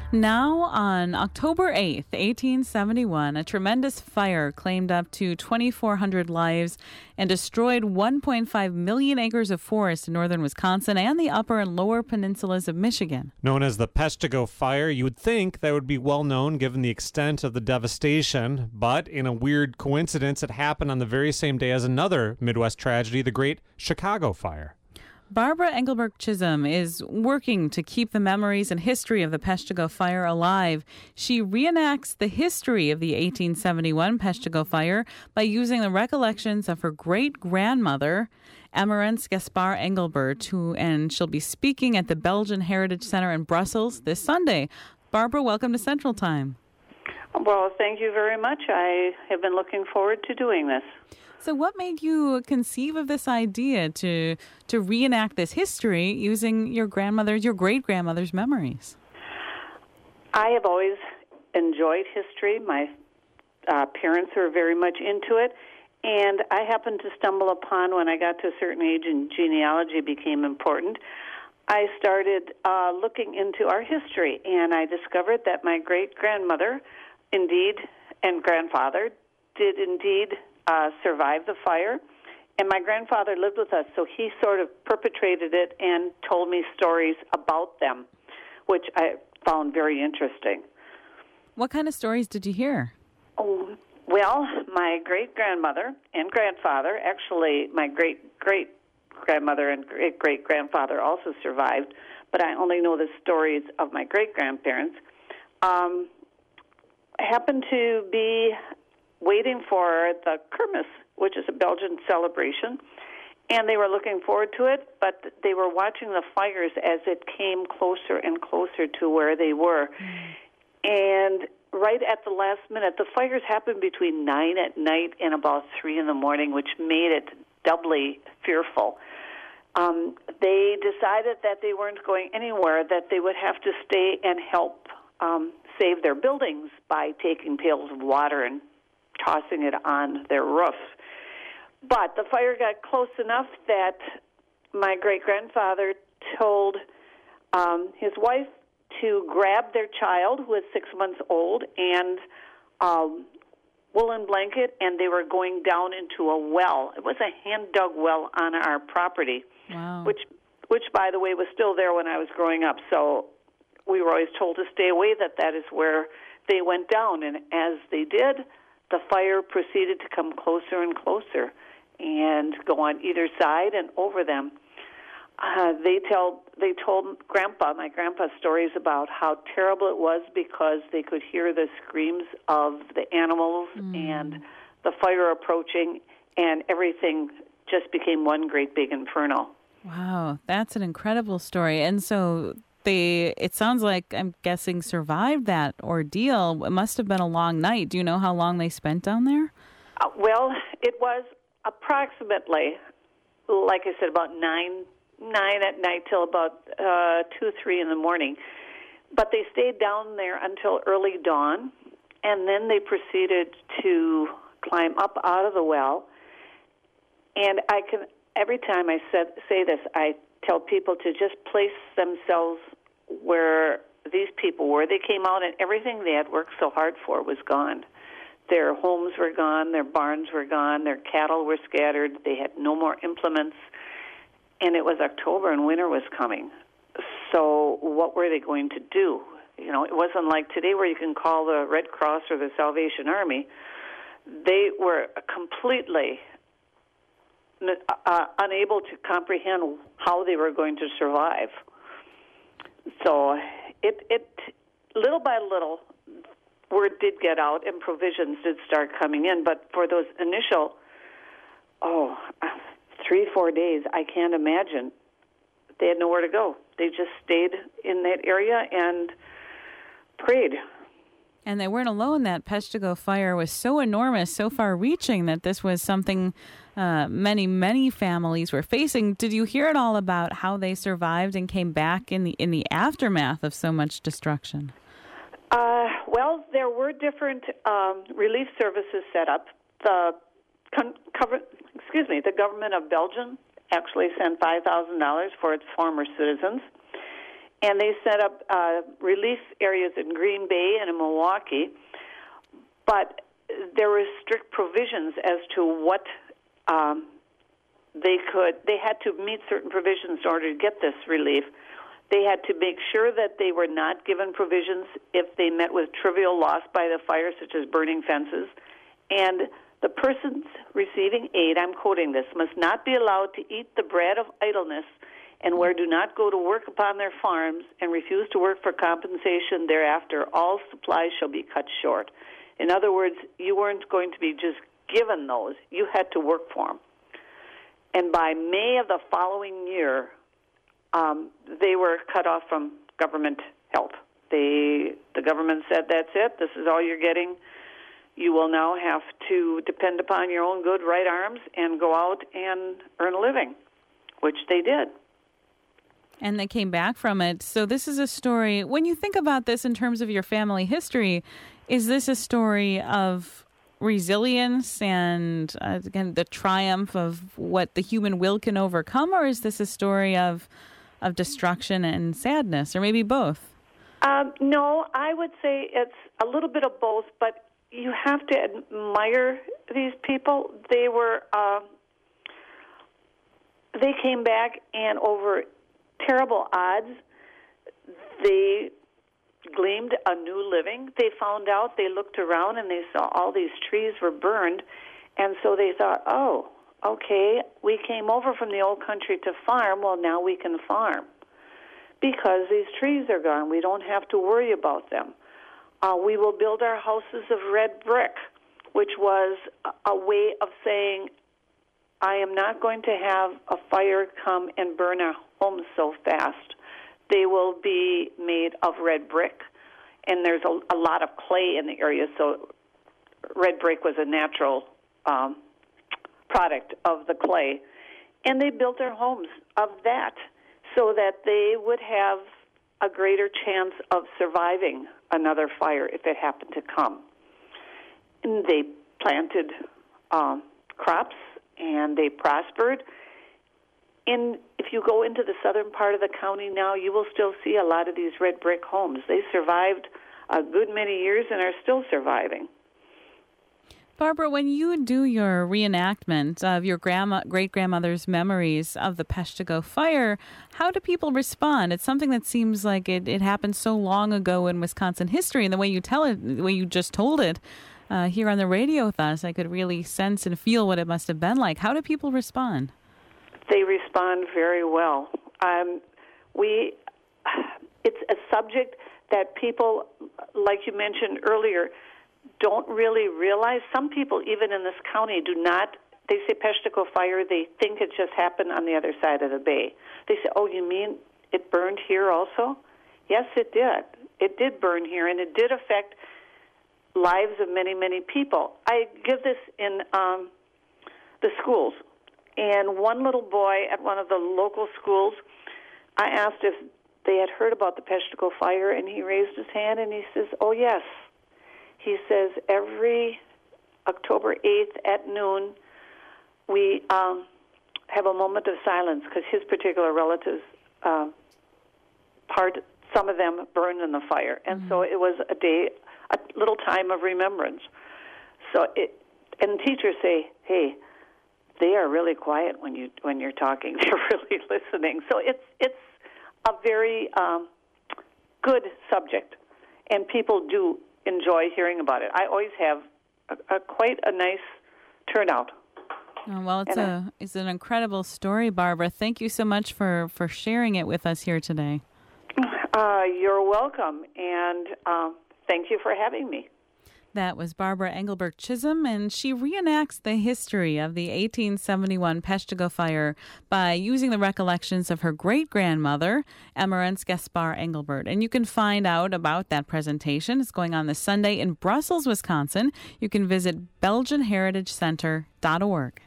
Now, on October 8th, 1871, a tremendous fire claimed up to 2,400 lives and destroyed 1.5 million acres of forest in northern Wisconsin and the upper and lower peninsulas of Michigan. Known as the Peshtigo Fire, you would think that would be well known given the extent of the devastation, but in a weird coincidence, it happened on the very same day as another Midwest tragedy, the Great Chicago Fire. Barbara Engelberg Chisholm is working to keep the memories and history of the Peshtigo Fire alive. She reenacts the history of the 1871 Peshtigo Fire by using the recollections of her great-grandmother, Emerence Gaspar Engelbert, and she'll be speaking at the Belgian Heritage Center in Brussels this Sunday. Barbara, welcome to Central Time. Well, thank you very much. I have been looking forward to doing this. So what made you conceive of this idea to reenact this history using your great-grandmother's memories? I have always enjoyed history. My parents were very much into it, and I happened to stumble upon, when I got to a certain age and genealogy became important, I started looking into our history, and I discovered that my great-grandmother indeed and grandfather did indeed survive the fire, and my grandfather lived with us, so he sort of perpetrated it and told me stories about them, which I found very interesting. What kind of stories did you hear? Oh, well, my great-grandmother and grandfather, actually my great-great-grandmother and great-great-grandfather also survived, but I only know the stories of my great-grandparents, happened to be waiting for the Kermis, which is a Belgian celebration, and they were looking forward to it, but they were watching the fires as it came closer and closer to where they were. And right at the last minute, the fires happened between 9 at night and about 3 in the morning, which made it doubly fearful. They decided that they weren't going anywhere, that they would have to stay and help save their buildings by taking pails of water and tossing it on their roof. But the fire got close enough that my great-grandfather told his wife to grab their child, who was 6 months old, and woolen blanket, and they were going down into a well. It was a hand-dug well on our property, wow. which, by the way, was still there when I was growing up. So we were always told to stay away, that is where they went down. And as they did, the fire proceeded to come closer and closer and go on either side and over them. They told my grandpa stories about how terrible it was because they could hear the screams of the animals and the fire approaching, and everything just became one great big inferno. Wow, that's an incredible story. And so it sounds like, I'm guessing, survived that ordeal. It must have been a long night. Do you know how long they spent down there? Well, it was approximately, like I said, about 9 at night till about 2, 3 in the morning. But they stayed down there until early dawn, and then they proceeded to climb up out of the well. And every time I say this, I tell people to just place themselves where these people were. They came out and everything they had worked so hard for was gone. Their homes were gone, their barns were gone, their cattle were scattered, they had no more implements, and it was October and winter was coming. So what were they going to do? You know, it wasn't like today where you can call the Red Cross or the Salvation Army. They were completely unable to comprehend how they were going to survive. So it little by little, word did get out and provisions did start coming in. But for those initial, 3-4 days, I can't imagine. They had nowhere to go. They just stayed in that area and prayed. And they weren't alone. That Peshtigo fire was so enormous, so far-reaching, that this was something many, many families were facing. Did you hear at all about how they survived and came back in the aftermath of so much destruction? Well, there were different relief services set up. The government of Belgium actually sent $5,000 for its former citizens. and they set up relief areas in Green Bay and in Milwaukee, but there were strict provisions as to what they had to meet certain provisions in order to get this relief. They had to make sure that they were not given provisions if they met with trivial loss by the fire, such as burning fences. And the persons receiving aid, I'm quoting this, must not be allowed to eat the bread of idleness, and where do not go to work upon their farms and refuse to work for compensation thereafter, all supplies shall be cut short. In other words, you weren't going to be just given those. You had to work for them. And by May of the following year, they were cut off from government help. The government said, that's it. This is all you're getting. You will now have to depend upon your own good right arms and go out and earn a living, which they did. And they came back from it. So this is a story, when you think about this in terms of your family history, is this a story of resilience and, again, the triumph of what the human will can overcome, or is this a story of destruction and sadness, or maybe both? No, I would say it's a little bit of both, but you have to admire these people. They came back, and over terrible odds, they gleaned a new living. They found out, they looked around, and they saw all these trees were burned, and so they thought, oh, okay, we came over from the old country to farm, well, now we can farm. Because these trees are gone, we don't have to worry about them. We will build our houses of red brick, which was a way of saying, I am not going to have a fire come and burn our homes so fast. They will be made of red brick, and there's a lot of clay in the area, so red brick was a natural product of the clay. And they built their homes of that so that they would have a greater chance of surviving another fire if it happened to come. And they planted crops, and they prospered. And if you go into the southern part of the county now, you will still see a lot of these red brick homes. They survived a good many years and are still surviving. Barbara, when you do your reenactment of your great-grandmother's memories of the Peshtigo fire, how do people respond? It's something that seems like it happened so long ago in Wisconsin history, and the way you tell it, the way you just told it here on the radio with us, I could really sense and feel what it must have been like. How do people respond? They respond very well. It's a subject that people, like you mentioned earlier, don't really realize. Some people, even in this county, do not. They say Peshtigo fire, they think it just happened on the other side of the bay. They say, oh, you mean it burned here also? Yes, it did. It did burn here, and it did affect lives of many, many people. I give this in the schools. And one little boy at one of the local schools, I asked if they had heard about the Peshtigo fire, and he raised his hand, and he says, oh, yes. He says every October 8th at noon, we have a moment of silence because his particular relatives, some of them burned in the fire. And so it was a little time of remembrance. And teachers say, hey, they are really quiet when you're talking. They're really listening. So it's a very good subject, and people do enjoy hearing about it. I always have quite a nice turnout. Oh, well, it's an incredible story, Barbara. Thank you so much for sharing it with us here today. You're welcome, and thank you for having me. That was Barbara Engelbert Chisholm, and she reenacts the history of the 1871 Peshtigo fire by using the recollections of her great-grandmother, Emerence Gaspar Engelbert. And you can find out about that presentation. It's going on this Sunday in Brussels, Wisconsin. You can visit BelgianHeritageCenter.org.